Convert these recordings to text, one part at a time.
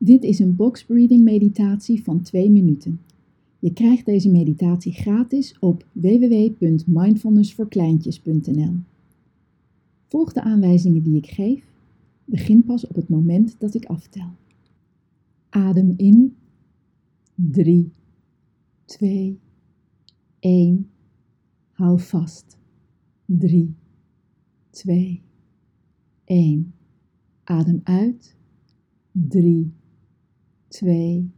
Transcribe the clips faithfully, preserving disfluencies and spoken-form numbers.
Dit is een box breathing meditatie van twee minuten. Je krijgt deze meditatie gratis op w w w punt mindfulness voor kleintjes punt n l. Volg de aanwijzingen die ik geef. Begin pas op het moment dat ik aftel. Adem in. drie, twee, één. Hou vast. drie, twee, één. Adem uit. drie, twee,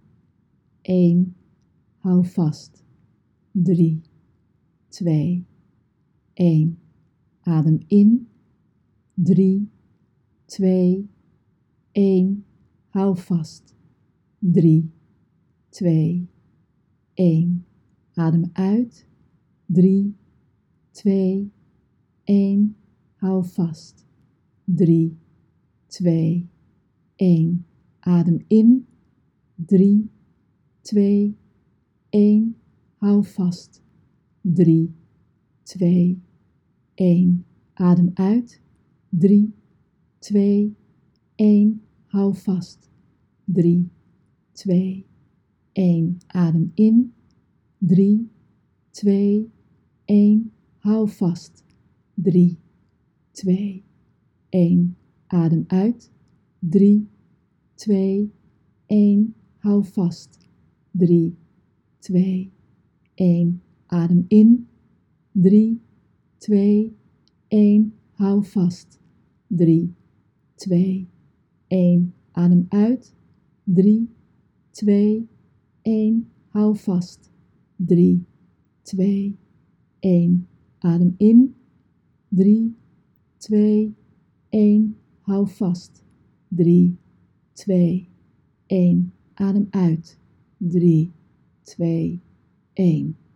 één. Hou vast. drie, twee, één. Adem in. drie, twee, één. Hou vast. drie, twee, één. Adem uit. drie, twee, één. Hou vast. drie, twee, één. Adem in. drie, twee, één. Hou vast. drie, twee, één. Adem uit. drie, twee, één. Hou vast. drie, twee, één. Adem in. drie, twee, één. Hou vast. drie, twee, één. Adem uit. drie, twee, één. Hou vast. drie, twee, één. Adem in. drie, twee, één. Hou vast. drie, twee, één. Adem uit. drie, twee, één. Hou vast. drie, twee, één. Adem in. drie, twee, één. Hou vast. drie, twee, één. Adem uit. drie, twee, één.